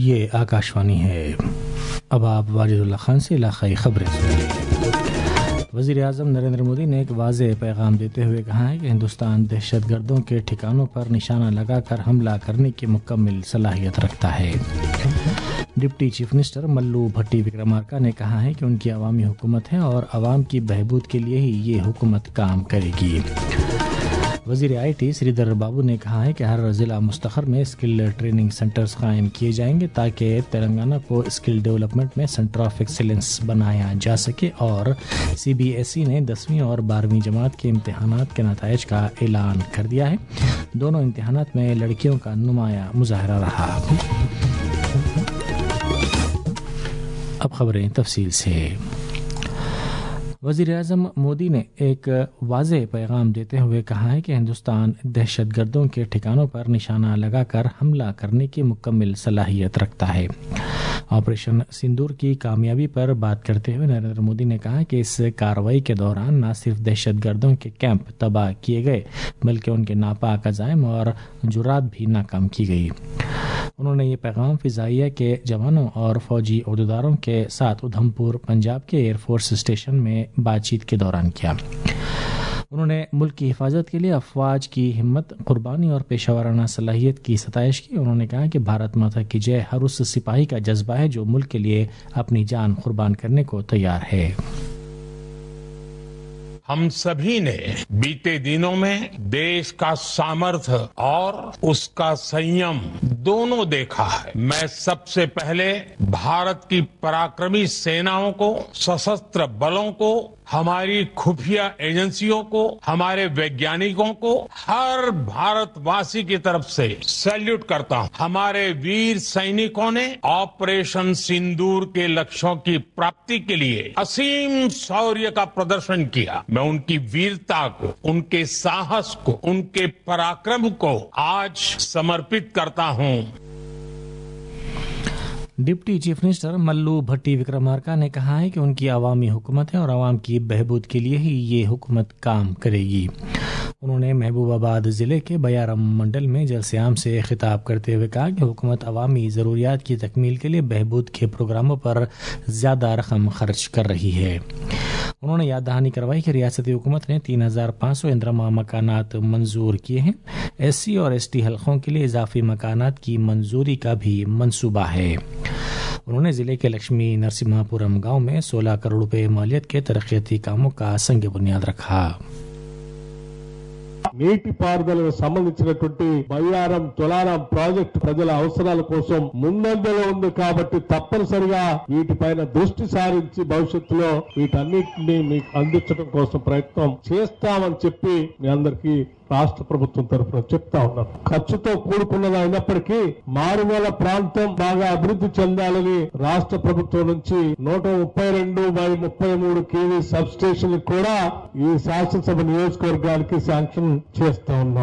یہ آکاشوانی ہے۔ اب آپ واجد اللہ خان سے علاقائی خبریں سنیے۔ وزیر اعظم نریندر مودی نے ایک واضح پیغام دیتے ہوئے کہا ہے کہ ہندوستان دہشت گردوں کے ٹھکانوں پر نشانہ لگا کر حملہ کرنے کی مکمل صلاحیت رکھتا ہے۔ ڈپٹی چیف منسٹر ملو بھٹی وکرمارکا نے کہا ہے کہ ان کی عوامی حکومت ہے اور عوام کی بہبود کے لیے ہی یہ حکومت کام کرے گی۔ وزیر آئی ٹی سری دھر بابو نے کہا ہے کہ ہر ضلع مستخر میں اسکل ٹریننگ سینٹرز قائم کیے جائیں گے تاکہ تلنگانہ کو اسکل ڈیولپمنٹ میں سینٹر آف ایکسیلنس بنایا جا سکے، اور سی بی ایس ای نے 10ویں اور 12ویں جماعت کے امتحانات کے نتائج کا اعلان کر دیا ہے۔ دونوں امتحانات میں لڑکیوں کا نمایاں مظاہرہ رہا۔ اب خبریں تفصیل سے۔ وزیر اعظم مودی نے ایک واضح پیغام دیتے ہوئے کہا ہے کہ ہندوستان دہشت گردوں کے ٹھکانوں پر نشانہ لگا کر حملہ کرنے کی مکمل صلاحیت رکھتا ہے۔ آپریشن سندور کی کامیابی پر بات کرتے ہوئے نریندر مودی نے کہا کہ اس کارروائی کے دوران نہ صرف دہشت گردوں کے کیمپ تباہ کیے گئے بلکہ ان کے ناپاک عزائم اور جرات بھی ناکام کی گئی۔ انہوں نے یہ پیغام فضائیہ کے جوانوں اور فوجی عہدیداروں کے ساتھ ادھم پور پنجاب کے ایئر فورس اسٹیشن میں بات چیت کے دوران کیا۔ انہوں نے ملک کی حفاظت کے لیے افواج کی ہمت، قربانی اور پیشہ ورانہ صلاحیت کی ستائش کی۔ انہوں نے کہا کہ بھارت ماتا کی جے ہر اس سپاہی کا جذبہ ہے جو ملک کے لیے اپنی جان قربان کرنے کو تیار ہے۔ ہم سبھی نے بیتے دنوں میں دیش کا سامرتھ اور اس کا سنیم دونوں دیکھا ہے۔ میں سب سے پہلے بھارت کی پراکرمی سیناؤں کو، سشستر بلوں کو، ہماری خفیہ ایجنسیوں کو، ہمارے ویگیانکوں کو، ہر بھارت واسی کی طرف سے سیلیوٹ کرتا ہوں۔ ہمارے ویر سینکوں نے آپریشن سندور کے لکشوں کی پراپتی کے لیے عظیم شوریہ کا پردرشن کیا۔ میں ان کی ویرتا کو، ان کے ساہس کو، ان کے پراکرم کو آج سمرپت کرتا ہوں۔ ڈپٹی چیف منسٹر ملو بھٹی وکرمارکا نے کہا ہے کہ ان کی عوامی حکومت ہے اور عوام کی بہبود کے لیے ہی یہ حکومت کام کرے گی۔ انہوں نے محبوب آباد ضلع کے بیارم منڈل میں جلسے عام سے خطاب کرتے ہوئے کہا کہ حکومت عوامی ضروریات کی تکمیل کے لیے بہبود کے پروگراموں پر زیادہ رقم خرچ کر رہی ہے۔ انہوں نے یاد دہانی کروائی کہ ریاستی حکومت نے 3500 اندرما مکانات منظور کیے ہیں۔ ایس سی اور ایس ٹی حلقوں کے لیے اضافی مکانات کی منظوری کا بھی منصوبہ ہے۔ انہوں نے ضلع کے لکشمی نرسمہا پورم گاؤں میں 16 کروڑ روپے مالیت کے ترقیاتی کاموں کا سنگ بنیاد رکھا۔ నీటి పారుదలకు సంబంధించినటువంటి బయ్యారం తులారం ప్రాజెక్టు ప్రజల అవసరాల కోసం ముందంజలో ఉంది కాబట్టి తప్పనిసరిగా వీటిపైన దృష్టి సారించి భవిష్యత్తులో వీటన్నిటిని మీకు అందించడం కోసం ప్రయత్నం చేస్తామని చెప్పి మీ అందరికీ రాష్ట్ర ప్రభుత్వం తరఫున చెప్తా ఉన్నాను। ఖర్చుతో కూడుకున్నది అయినప్పటికీ మారుమూల ప్రాంతం బాగా అభివృద్ధి చెందాలని రాష్ట్ర ప్రభుత్వం నుంచి 132/33 kV సబ్ స్టేషన్ కూడా ఈ శాసనసభ నియోజకవర్గానికి శాంక్షన్ చేస్తా ఉన్నాం।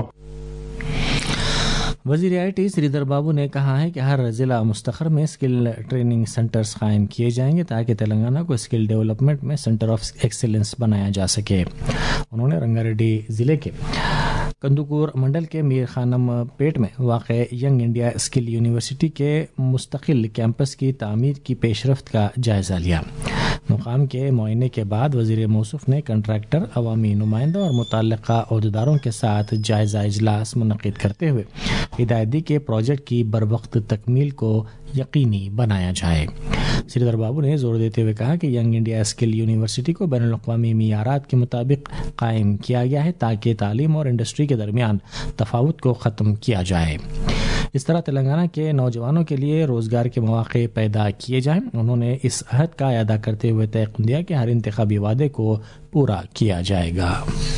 وزیر آئی ٹی سری دھر بابو نے کہا ہے کہ ہر ضلع مستخر میں اسکل ٹریننگ سینٹرز قائم کیے جائیں گے تاکہ تلنگانہ کو اسکل ڈیولپمنٹ میں سینٹر آف ایکسیلنس بنایا جا سکے۔ انہوں نے رنگا ریڈی ضلع کے کندوکور منڈل کے میر خانم پیٹ میں واقع ینگ انڈیا اسکل یونیورسٹی کے مستقل کیمپس کی تعمیر کی پیش رفت کا جائزہ لیا۔ مقام کے معائنے کے بعد وزیر موصوف نے کنٹریکٹر، عوامی نمائندوں اور متعلقہ عہدیداروں کے ساتھ جائزہ اجلاس منعقد کرتے ہوئے ہدایت دی کہ پروجیکٹ کی بروقت تکمیل کو یقینی بنایا جائے۔ سری دھر بابو نے زور دیتے ہوئے کہا کہ ینگ انڈیا اسکل یونیورسٹی کو بین الاقوامی معیارات کے مطابق قائم کیا گیا ہے تاکہ تعلیم اور انڈسٹری کے درمیان تفاوت کو ختم کیا جائے۔ اس طرح تلنگانہ کے نوجوانوں کے لیے روزگار کے مواقع پیدا کیے جائیں۔ انہوں نے اس عہد کا اعادہ کرتے ہوئے تیقن دیا کہ ہر انتخابی وعدے کو پورا کیا جائے گا۔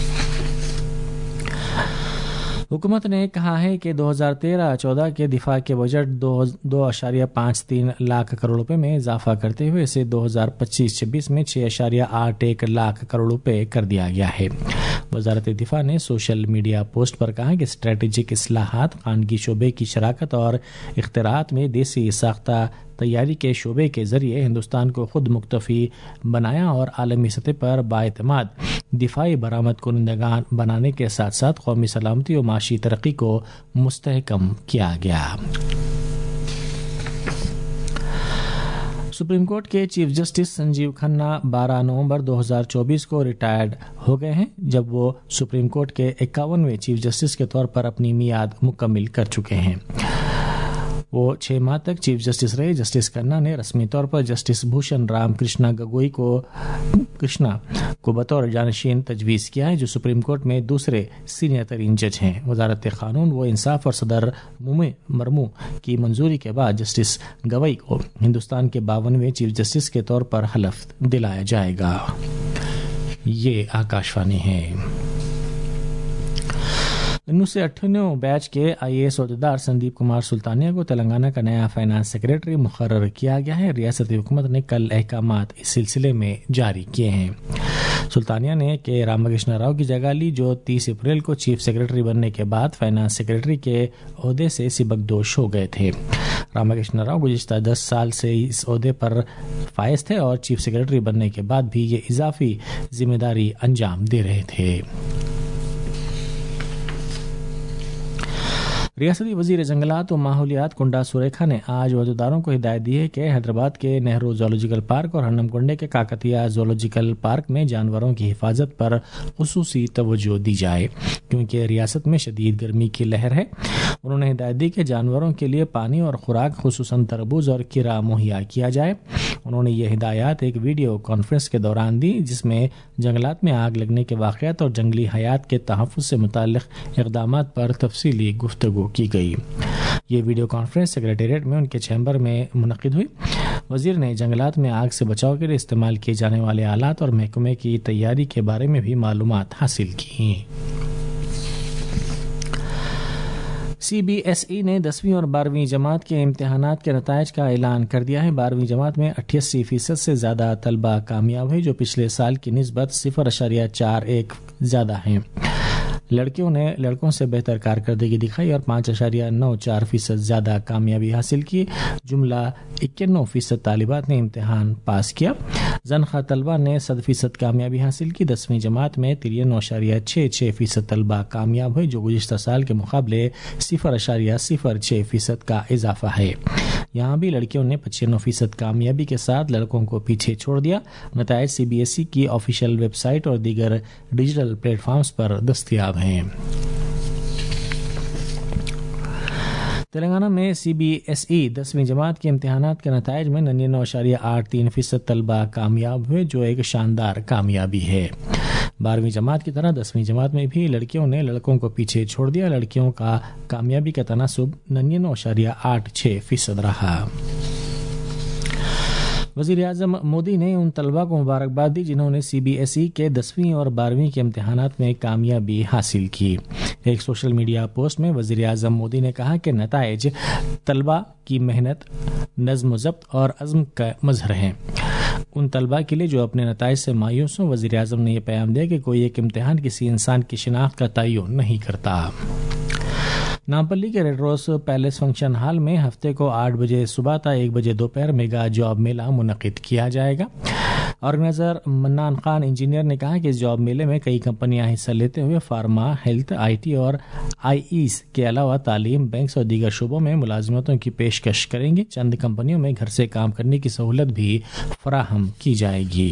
حکومت نے کہا ہے کہ 2013-14 کے دفاع کے بجٹ 2.53 لاکھ کروڑ روپے میں اضافہ کرتے ہوئے اسے 2025-26 میں 6.81 لاکھ کروڑ روپے کر دیا گیا ہے۔ وزارت دفاع نے سوشل میڈیا پوسٹ پر کہا کہ اسٹریٹجک اصلاحات، خانگی شعبے کی شراکت اور اختراعات میں دیسی ساختہ تیاری کے شعبے کے ذریعے ہندوستان کو خود مکتفی بنایا اور عالمی سطح پر بااعتماد دفاعی برآمد کنندگان بنانے کے ساتھ ساتھ قومی سلامتی و معاشی ترقی کو مستحکم کیا گیا۔ सुप्रीम कोर्ट के चीफ जस्टिस संजीव खन्ना 12 नवंबर 2024 को रिटायर्ड हो गए हैं, जब वो सुप्रीम कोर्ट के 51वें चीफ जस्टिस के तौर पर अपनी मियाद मुकम्मिल कर चुके हैं। वो 6 माह तक चीफ जस्टिस रहे। जस्टिस खन्ना ने रस्मी तौर पर जस्टिस भूषण राम कृष्णा गगोई को बतौर जानशीन तजवीज़ किया है, जो सुप्रीम कोर्ट में दूसरे सीनियर तरीन जज हैं। वजारत कानून व इंसाफ और सदर मरमू की मंजूरी के बाद जस्टिस गवई को हिंदुस्तान के 52वें चीफ जस्टिस के तौर पर हलफ दिलाया जाएगा। ये आकाशवाणी है। 9 से 98 बैच के IAS अहदेदार संदीप कुमार सुल्तानिया को तेलंगाना का नया फाइनेंस सेक्रेटरी मुकर्रर किया गया है। रियासती हुकूमत ने कल अहकामात इस सिलसिले में जारी किए हैं। सुल्तानिया ने के रामकृष्ण राव की जगह ली, जो 30 अप्रैल को चीफ सेक्रेटरी बनने के बाद फाइनेंस सेक्रेटरी के ओहदे से सिबकदोश हो गए थे। रामकृष्ण राव गुज़िश्ता 10 साल से इस ओहदे पर फायज थे और चीफ सेक्रेटरी बनने के बाद भी ये इजाफी जिम्मेदारी अंजाम दे रहे थे। रियासती वजीर जंगलात व माहौलियात कुंडा सुरेखा ने आज अहदेदारों को हिदायत दी है कि हैदराबाद के नेहरू जोलॉजिकल पार्क और हन्नमकुंडे के काकतिया जोलॉजिकल पार्क में जानवरों की हिफाजत पर खुसूसी तवज्जो दी जाए, क्योंकि रियासत में शदीद गर्मी की लहर है। उन्होंने हिदायत दी कि जानवरों के लिए पानी और खुराक खुसूसन तरबूज और कीरा मुहैया किया जाए। उन्होंने ये हिदायत एक वीडियो कॉन्फ्रेंस के दौरान दी, जिसमें जंगलात में आग लगने के वाक़यात और जंगली हयात के तहफ़्फ़ुज़ से मुताल्लिक़ इक़दामात पर तफसीली गुफ्तगू की गई। ये वीडियो कॉन्फ्रेंस सेक्रेटेरिएट में उनके चैम्बर में मुनक़िद हुई। वजीर ने जंगलात में आग से बचाव के लिए इस्तेमाल किए जाने वाले आलात और महकमे की तैयारी के बारे में भी मालूमात हासिल की। CBSE ने 10वीं और 12वीं जमात के इम्तिहानात के नताइज का ऐलान कर दिया है। 12वीं जमात में 88% से ज़्यादा तलबा कामयाब है, जो पिछले साल की निस्बत 0.41 ज़्यादा हैं। लड़कियों ने लड़कों से बेहतर कारकर्दगी दिखाई और 5.94% ज़्यादा कामयाबी हासिल की। जुमला 91% तालिबात ने इम्तिहान पास किया। ज़नख़ा तलबा ने 100% कामयाबी हासिल की। 10वीं जमात में 93.66% तलबा कामयाब हुए, जो गुज़िश्ता साल के मुकाबले 0.06% का इजाफा है। यहाँ भी लड़कियों ने 95% कामयाबी के साथ लड़कों को पीछे छोड़ दिया। नताइज CBSE की ऑफिशियल वेबसाइट और दीगर डिजिटल प्लेटफॉर्म्स पर दस्तयाब हैं। तेलंगाना में CBSE 10वीं जमात के इम्तिहानात के नताइज में 99.83% तलबा कामयाब हुए, जो एक शानदार कामयाबी है। 12वीं जमात की तरह 10वीं जमात में भी लड़कियों ने लड़कों को पीछे छोड़ दिया। लड़कियों का कामयाबी का तनासुब 99.86% रहा। वज़ीर आज़म मोदी ने उन तलबा को मुबारकबाद दी जिन्होंने CBSE के 10वीं और 12वीं के इम्तिहानात में कामयाबी हासिल की। एक सोशल मीडिया पोस्ट में वज़ीर आज़म मोदी ने कहा कि नताइज तलबा की मेहनत, नज़्म ज़ब्त और अज़्म का मज़हर हैं। उन तलबा के लिए जो अपने नताइज से मायूस हों, वज़ीर आज़म ने यह पैगाम दिया कि कोई एक इम्तिहान किसी इंसान की शिनाख्त का तयन नहीं करता। नामपल्ली के red rose palace function hall में हफ्ते को 8 बजे सुबह तक 1 बजे दोपहर मेगा जॉब मेला मुनक़िद किया जाएगा। ऑर्गेनाइजर मन्नान खान इंजीनियर ने कहा कि इस जॉब मेले में कई कंपनियां हिस्सा लेते हुए फार्मा, हेल्थ, IT और IEs के अलावा तालीम, बैंक्स और दीगर शोबों में मुलाजमतों की पेशकश करेंगी। चंद कंपनियों में घर से काम करने की सहूलत भी फराहम की जाएगी।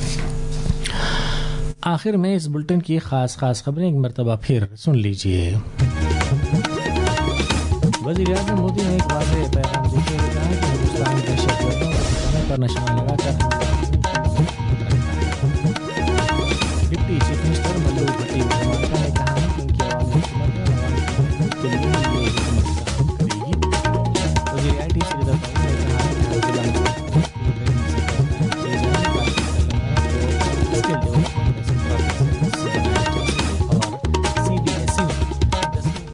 आखिर में इस बुलेटिन की खास खबरें एक मरतबा फिर सुन लीजिए। वज़ीर आज़म मोदी ने एक वाज़ेह पैगाम देते हुए कहा कि हिंदुस्तान दहशतगर्दों पर निशाना लगाकर